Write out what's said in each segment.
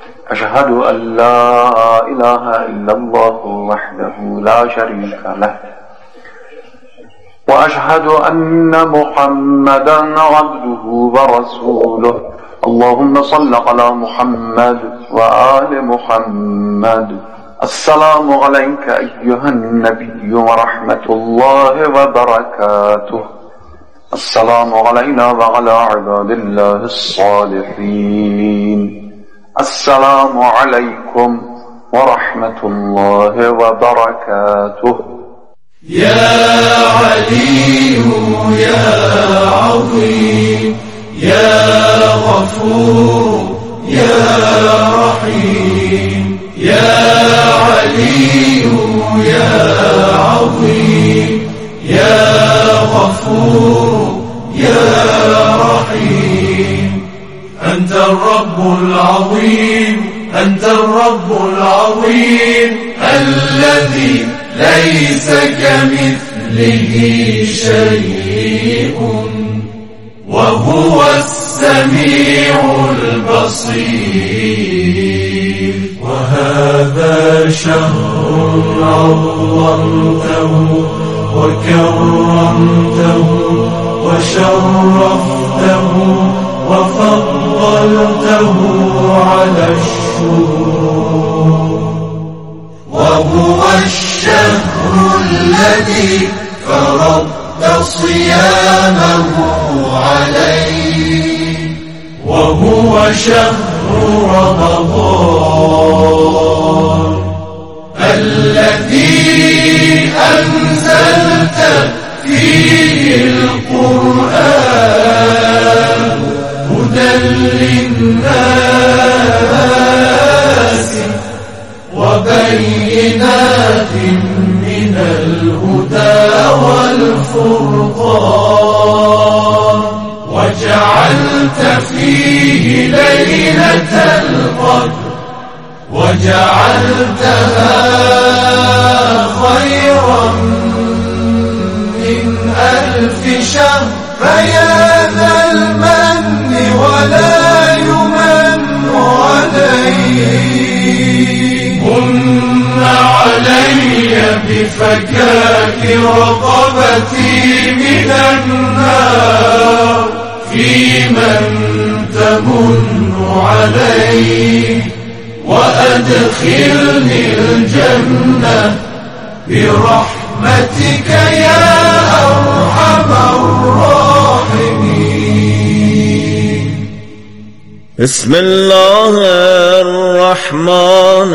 أشهد أن لا إله إلا الله وحده لا شريك له وأشهد أن محمدا عبده ورسوله اللهم صل على محمد وآل محمد. السلام عليك أيها النبي ورحمة الله وبركاته. السلام علينا وعلى عباد الله الصالحين. السلام عليكم ورحمة الله وبركاته. يا علي يا عظيم يا غفور يا رحيم. يا علي يا عظيم يا غفور يا رحيم. أنت الرب العظيم أنت الرب العظيم الذي ليس كمثله شيء وهو السميع البصير. وهذا شهر عظمته وكرمته وشرفته وفضلته على الشهور. وهو الشهر الذي فرضت صيامه عليه. وهو شهر رمضان الذي أنزلت فيه القرآن هدى للناس وبينات من الهدى والفرقان. وجعلت فيه ليلة القدر وجعلتها خيرا من 1000 شهر. فيا ذا المن ولا يمن عليه من علي بفكاك رقبتي من النار. في من تمن عليه وأدخلني الجنة برحمتك يا أرحم الراحمين. بسم الله الرحمن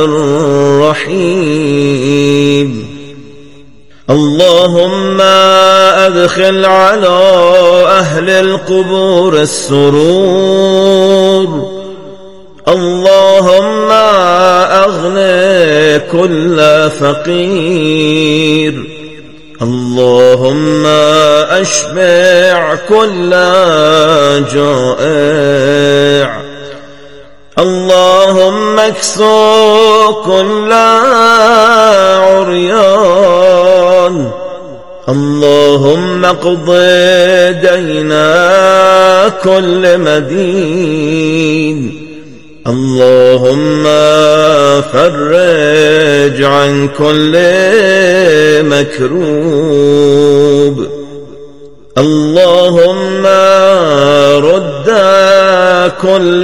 الرحيم. اللهم أدخل على أهل القبور السرور. اللهم أغني كل فقير. اللهم أشبع كل جائع. اللهم اكسو كل عريان. اللهم اقض دين كل مدين. اللهم فرج عن كل مكروب. اللهم رد كل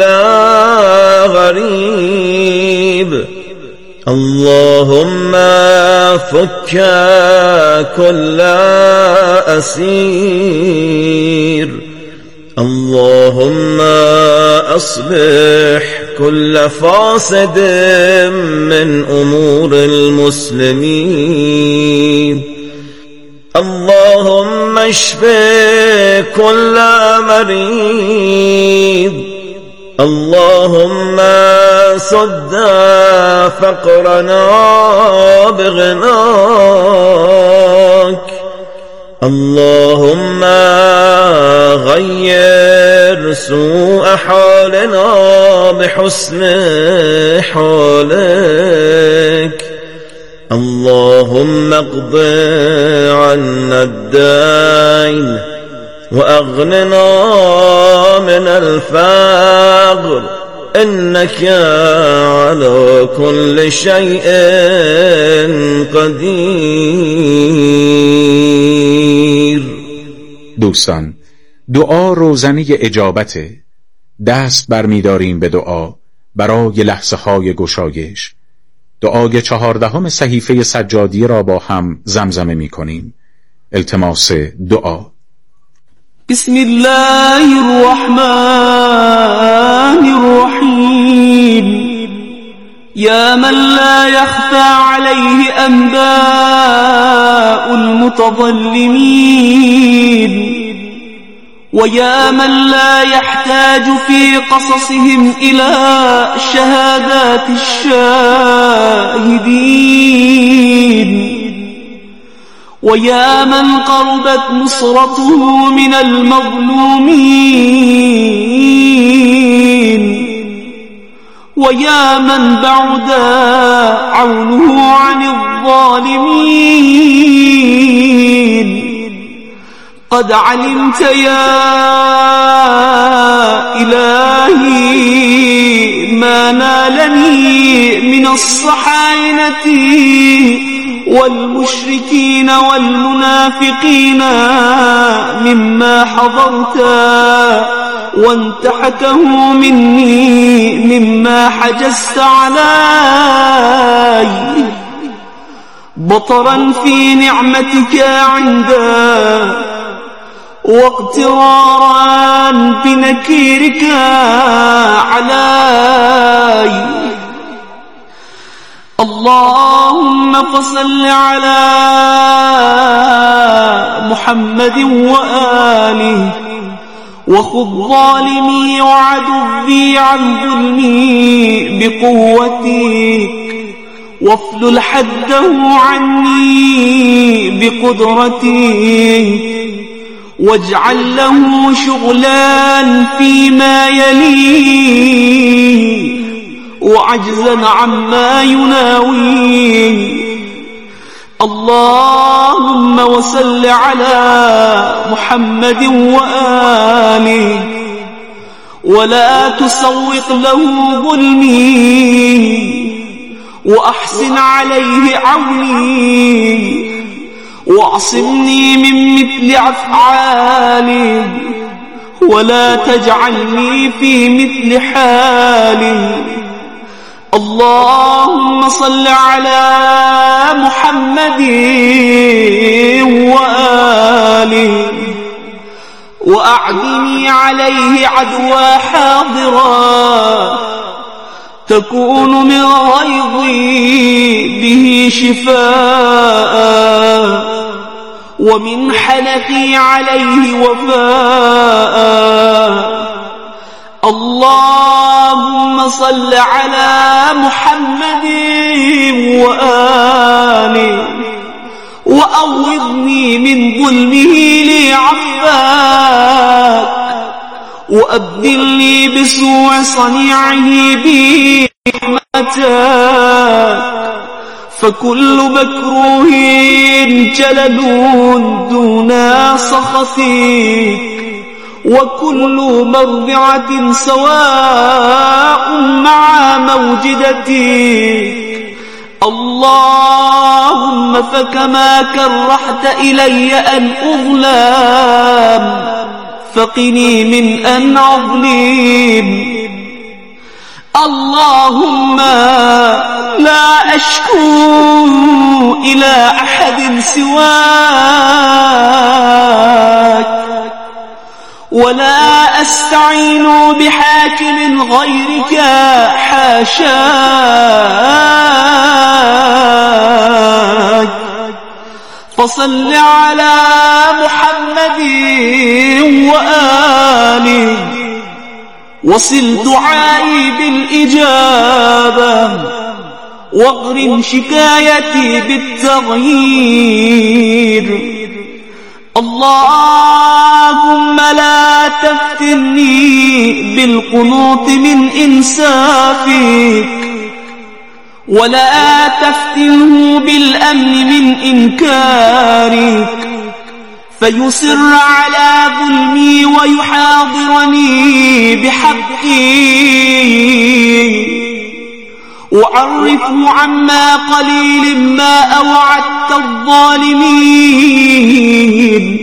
غريب. اللهم فك كل أسير. اللهم أصلح كل فاسد من أمور المسلمين. اللهم اشف كل مريض. اللهم سد فقرنا بغناك. اللهم غير سوء حالنا بحسن حالك. اللهم اقض عنا الدين وأغننا من الفقر إنك على كل شيء قدیر. دوستان، دعا روزنه اجابته. دست برمی‌داریم به دعا برای لحظه های گشایش. دعای 14 صحیفه سجادیه را با هم زمزمه می کنیم. التماس دعا. بسم الله الرحمن الرحیم. یا من لا يخفى عليه أنباء المتظلمين، ويا من لا يحتاج في قصصهم إلى شهادات الشاهدين، ويا من قربت نصرته من المظلومين، ويا من بعد عونه عن الظالمين. قد علمت يا إلهي ما نالني من الصحاينة والمشركين والمنافقين مما حضرت، وانتحكه مني مما حجزت علي، بطرا في نعمتك عنده، واقترارا بنكيرك علي. اللهم فصل على محمد وآله، وخذ ظالمي وعدوي عن ظلمي بقوتك، وافلل حده عني بقدرتك، واجعل له شغلا فيما يليه، وعجزا عما يناويه. اللهم وصل على محمد وآله، ولا تسوق له ظلمي، وأحسن عليه عوني، واعصمني من مثل أفعاله، ولا تجعلني في مثل حاله. اللهم صل على محمد وآله، وأعدني عليه عدوى حاضرا، تكون من غيظي به شفاء، ومن حنقي عليه وفاء. اللهم صل على محمد وآله، وأوضني من ظلمه لي عفاك، وأبدلني بسوء صنيعه بي رحمتك، فكل مكروه جلل دون سخطك، وكل مرضعة سواء مع موجدتك. اللهم فكما كرحت إلي أن أظلم، فقني من أن أظلم. اللهم لا أشكو إلى أحد سواك، ولا أستعين بحاكم غيرك حاشاك. فصل على محمد وآله، وصل دعائي بالإجابة، واغرم شكايتي بالتغيير. اللهم لا تفتني بالقنوط من إنسافك، ولا تفتنه بالأمن من إنكارك، فيسر على ظلمي ويحاضرني بحقي، وعرفه عما قليل ما أوعدت الظالمين،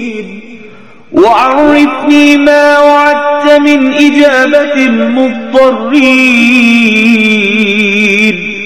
وعرفني ما وعدت من إجابة المضطرين.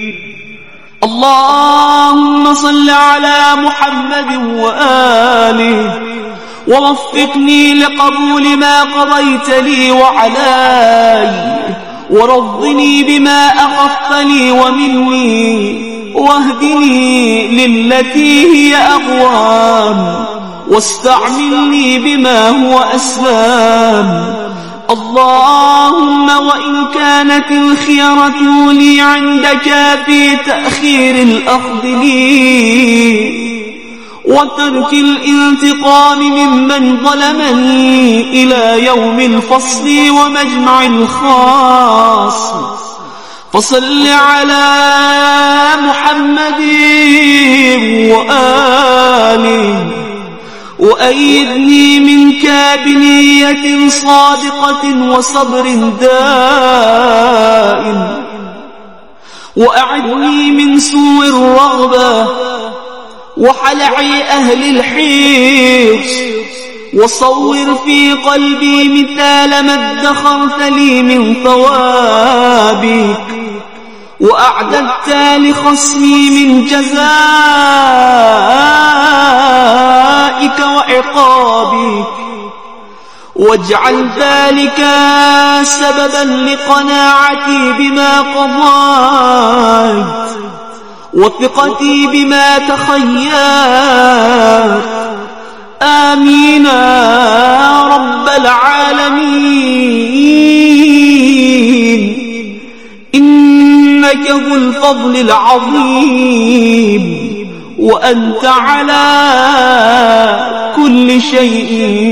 اللهم صل على محمد وآله، ووفقني لقبول ما قضيت لي وعلي، ورضني بما أخف لي ومني، واهدني للتي هي أقوام، واستعملني بما هو أسلام. اللهم وإن كانت الخيرة لي عندك في تأخير الأخذ لي وترك الانتقام ممن ظلمني إلى يوم الفصل ومجمع الخاص، فصل على محمد وآله، وأيدني منك بنية صادقة وصبر دائم، وأعدني من سوء الرغبة وحلع أهل الحرص، وصور في قلبي مثال ما ادخرت لي من ثوابك وأعددت لخصمي من جزائك وعقابك، واجعل ذلك سببا لقناعتي بما قضيت وثقتي بما تخيرت. آمين يا رب العالمين، إنك ذو الفضل العظيم، وأنت على كل شيء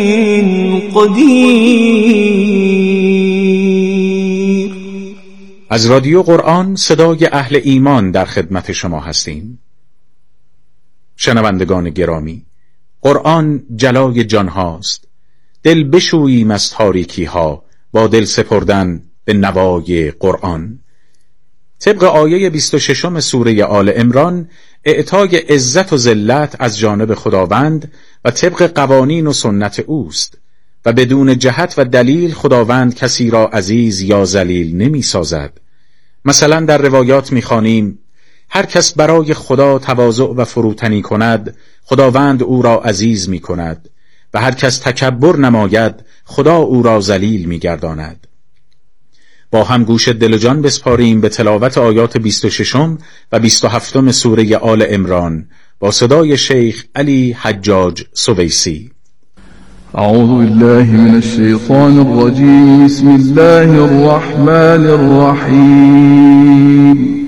قدیر. از رادیو قرآن صدای اهل ایمان در خدمت شما هستیم. شنوندگان گرامی، قرآن جلای جان هاست. دل بشوییم از تاریکی ها با دل سپردن به نوای قرآن. طبق آیه 26 سوره آل عمران، اعطای عزت و ذلت از جانب خداوند و طبق قوانین و سنت اوست و بدون جهت و دلیل خداوند کسی را عزیز یا ذلیل نمی سازد. مثلا در روایات می خوانیم هر کس برای خدا تواضع و فروتنی کند، خداوند او را عزیز می کند و هر کس تکبر نماید، خدا او را ذلیل می گرداند. با هم گوش دل و جان بسپاریم به تلاوت آیات 26 و 27 سوره آل عمران با صدای شیخ علی حجاج سویسی. اعوذ بالله من الشیطان الرجیم. بسم الله الرحمن الرحیم.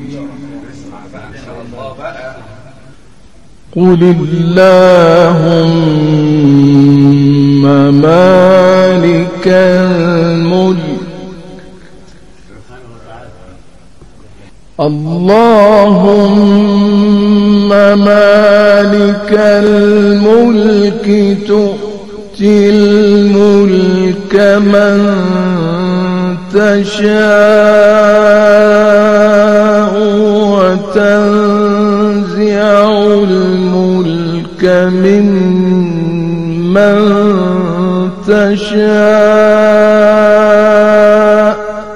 قل اللهم مالك الملك اللهم مالك الملك تؤتي الملك من تشاء وتنزع الملك ممن تشاء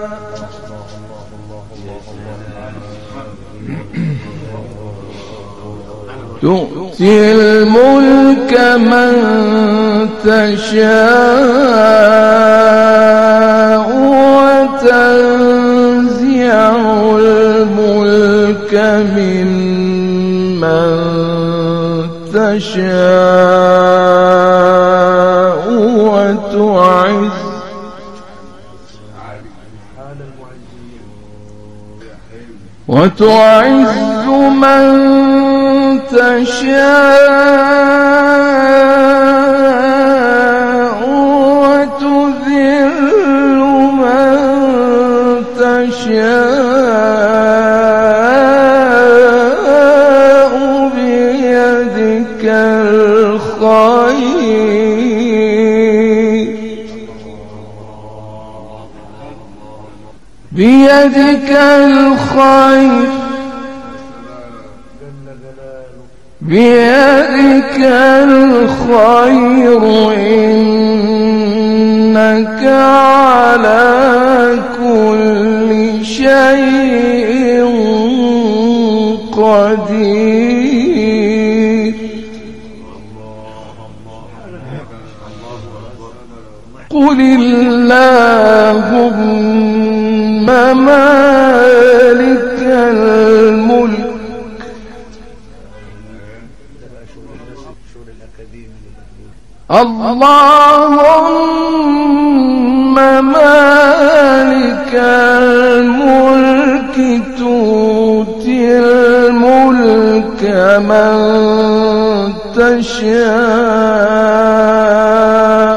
تؤتي الملك من تشاء وتنزع الملك ممن تشاء وتعز من تشاء وتذل من تشاء بيدك الخير الخير بيدك الخير إنك على كل شيء قدير قل اللهم مالك الملك اللهم مالك الملك تؤتي الملك من تشاء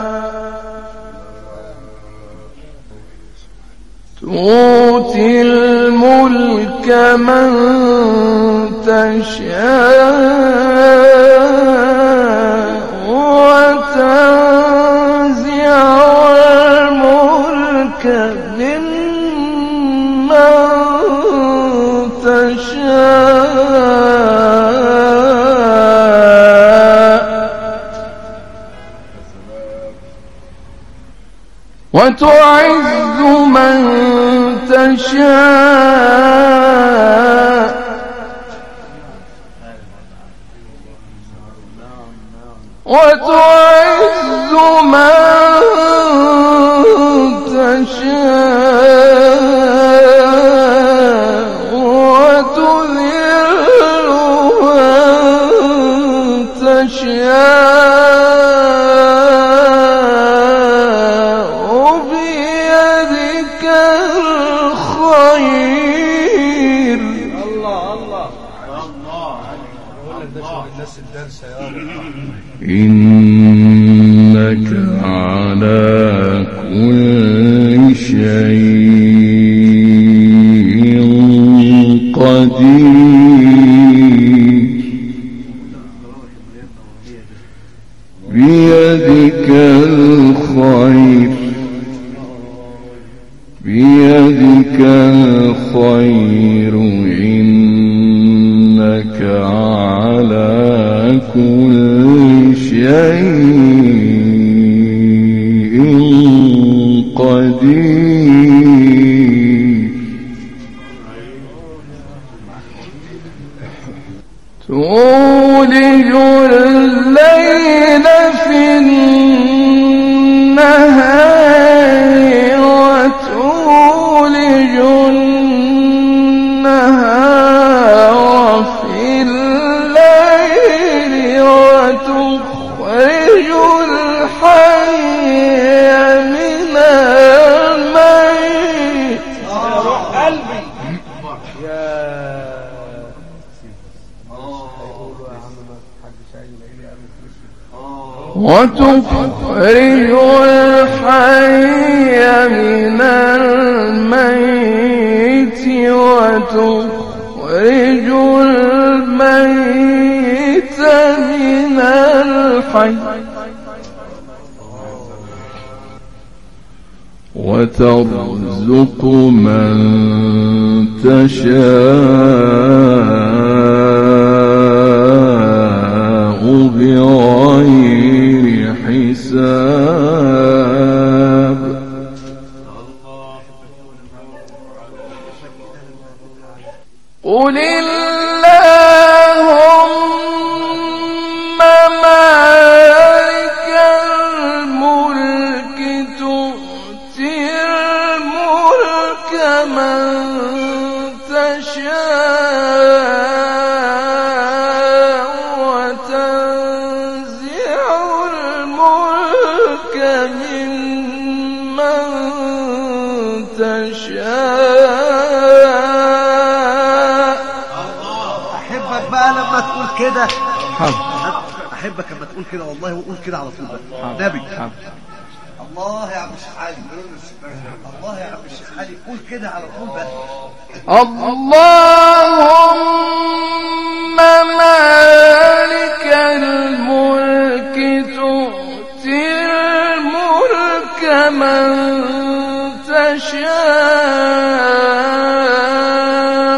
تؤتي الملك من تشاء وتنزع الملك ممن تشاء وتعز من تشاء وتعز من تشاء وتذل من تشاء بيدك الخير. إنك على كل شيء قدير بيدك الخير بيدك الخير إنك على كل شيء قدير تولج الليل في النهار وتولج النهار في الليل وتخرج الحي من الميت. روح قلبي يا وتخرج الحي من الميت وتخرج الميت من الحي وترزق من تشاء بغير حساب. قل اللهم مالك الملك تؤتي الملك من تشاء وتنزع الملك ممن تشاء. احبك بقى لما تقول كده، احبك لما تقول كده والله، وقول كده على طول بقى نبي. الله يا عم الشيخ علي، الله يا عم الشيخ علي، قول كده على طول بقى. اللهم مالك الملك تؤتي الملك من تشاء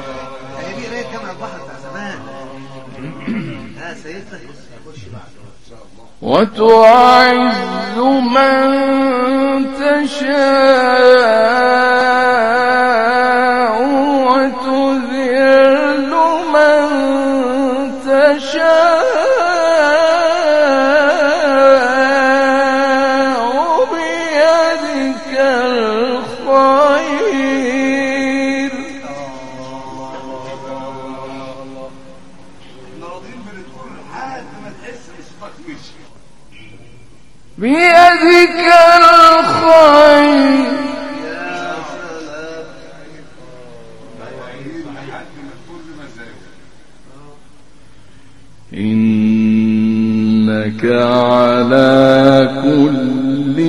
هي دي قرايه جامع البحر بتاع زمان. ها سيدنا خش بعد. وتعز من تشاء وتذل من تشاء بيدك الخير. بيدك الخير. إنك على كل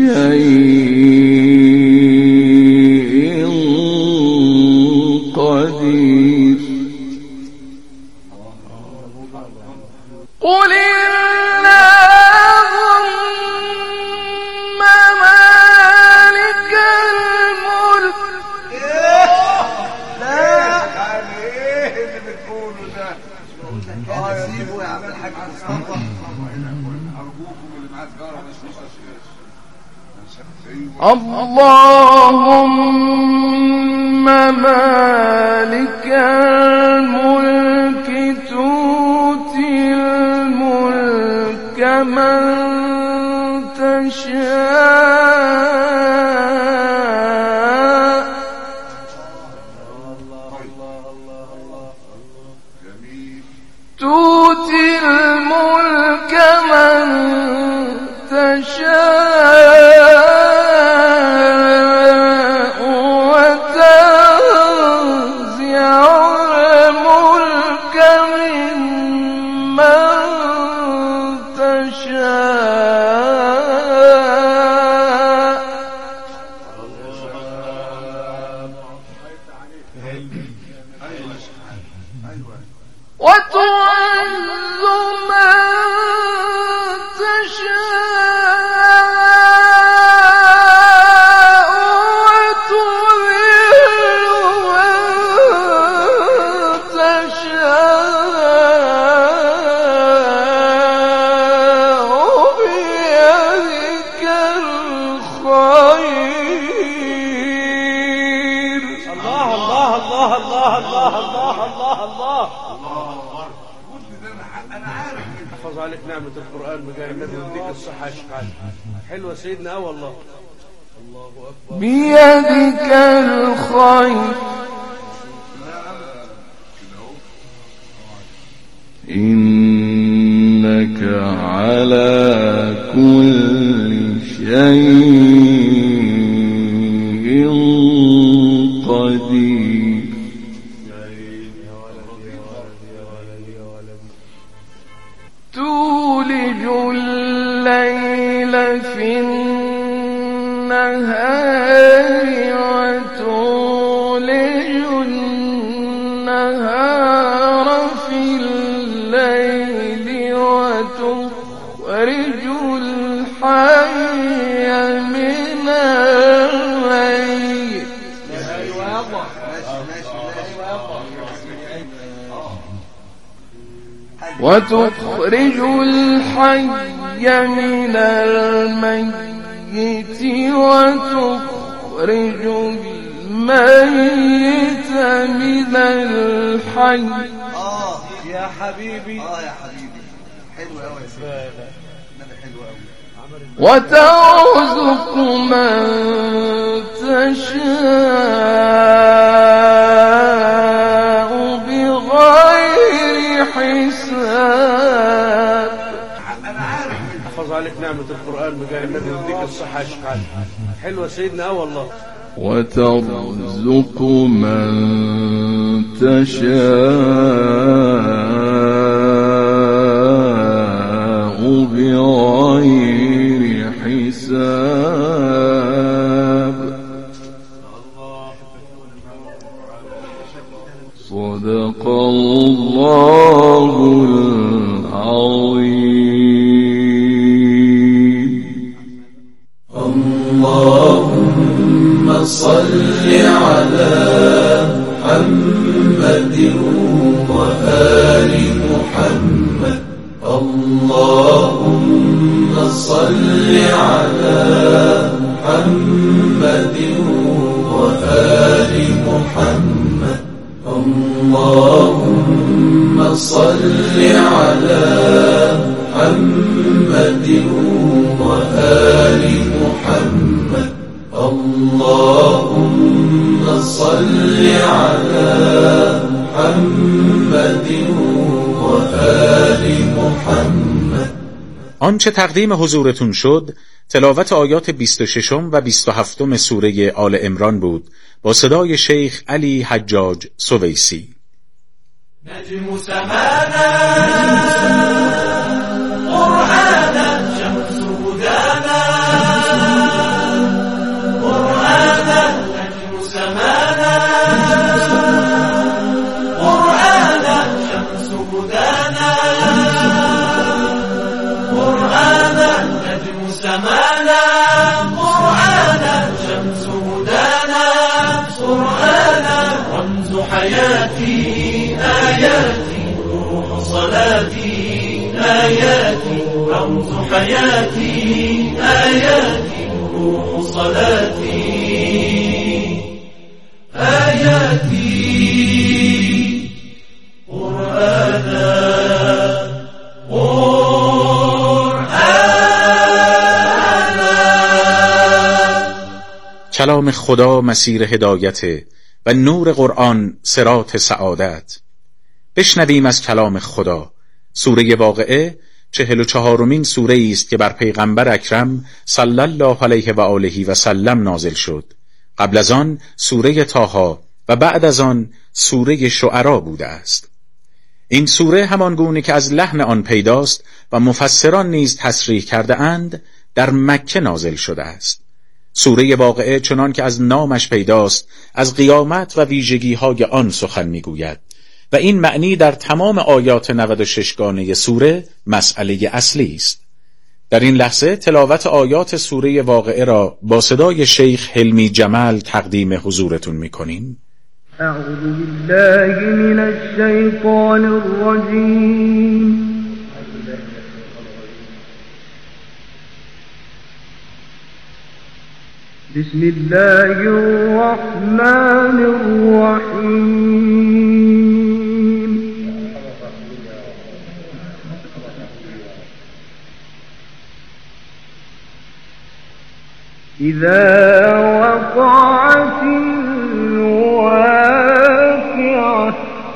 شيء قدير. قل اللهم مالك الملك تؤتي الملك من تشاء تؤتي الملك من تشاء عليك نعمة القرآن بجاه النبي ويديك الصحة يا شيخ علي. حلوة سيدنا والله. الله أكبر. بيدك الخير. إنك على كل شيء قدير. تولج الليل في النهار وتولج النهار في الليل وتخرج الحي من الميت. وتخرج الحي من الميت وتخرج الميت من الحي. يا حبيبي يا حبيبي حلو قوي يا سيدي. حلو قوي. وترزق من تشاء بغير حساب. حفظ عليك نعمة القرآن بجاه النبي ويديك الصحة يا شيخ علي. حلوة سيدنا والله. وترزق من تشاء بغير حساب. صدق الله العظيم. اللهم صل على محمد وآل محمد اللهم صل على محمد وآل محمد اللهم صل على محمد وآل محمد اللهم صل على محمد وآل محمد. آنچه تقدیم حضورتون شد تلاوت آیات 26 و 27 سوره آل عمران بود با صدای شیخ علی حجاج سویسی. نجم سمانا قرآنا شمس هدانا قرآنا نجم سمانا قرآنا شمس هدانا قرآنا نجم سمانا قرآنا شمس هدانا قرآنا رمز حياتي آياتي روح صلاتي آياتي رمز حياتي آياتي روح صلاتي آياتي قرآنا کلام خدا مسیر هدایت و نور قرآن صراط سعادت. بشنویم از کلام خدا. سوره واقعه 44مین سوره است که بر پیغمبر اکرم صلی الله علیه و آله و سلم نازل شد. قبل از آن سوره طه و بعد از آن سوره شعرا بوده است. این سوره همان گونه که از لحن آن پیداست و مفسران نیز تصریح کرده اند در مکه نازل شده است. سوره واقعه چنان که از نامش پیداست از قیامت و ویژگی‌های آن سخن می‌گوید و این معنی در تمام آیات 96 گانه سوره مسئله اصلی است. در این لحظه تلاوت آیات سوره واقعه را با صدای شیخ حلمی جمل تقدیم حضورتون می‌کنیم. اعوذ بالله من الشیطان الرجیم. بسم الله الرحمن الرحیم. اذا وقعت الواقعة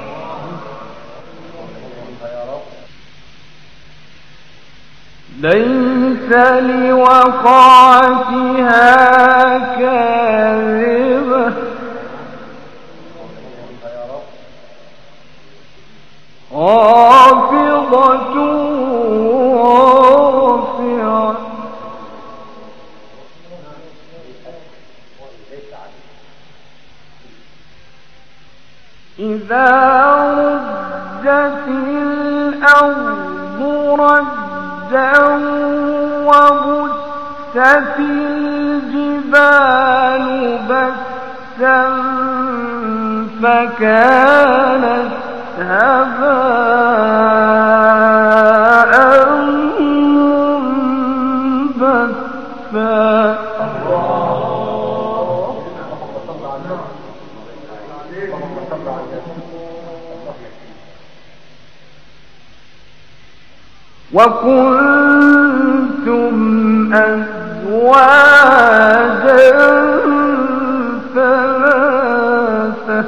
ليس لوقعتها كاذبة خافضة رافعة إذا رجت الأرض رجا وبست الجبال بسا فكانت هباء منبثا. وكنتم أزواجا ثلاثة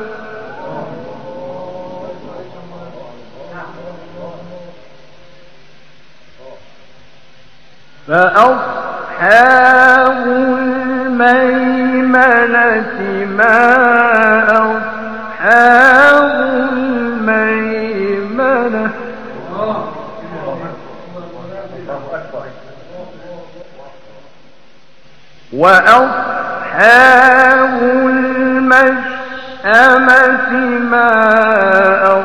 فأصحاب الميمنة ما أصحاب الميمنة وأصحاب المشأمة ما